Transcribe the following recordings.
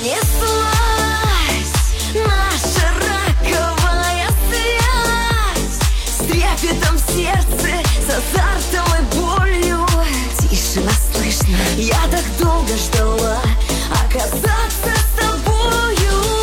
понеслась наша роковая связь, с трепетом в сердце, с азартом и болью. Тише вас слышно, я так долго ждала оказаться с тобою.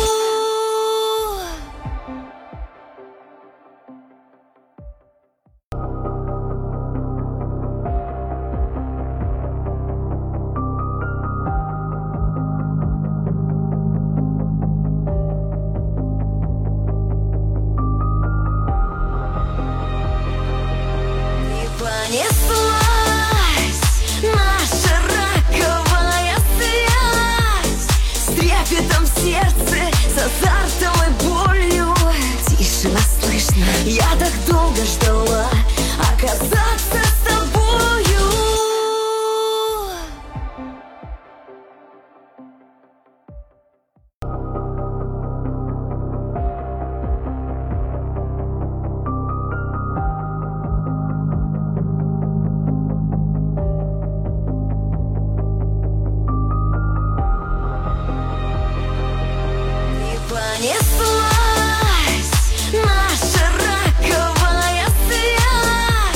Понеслась наша роковая связь, с трепетом в сердце, с азартом и болью. Тише вас слышно, я так долго ждала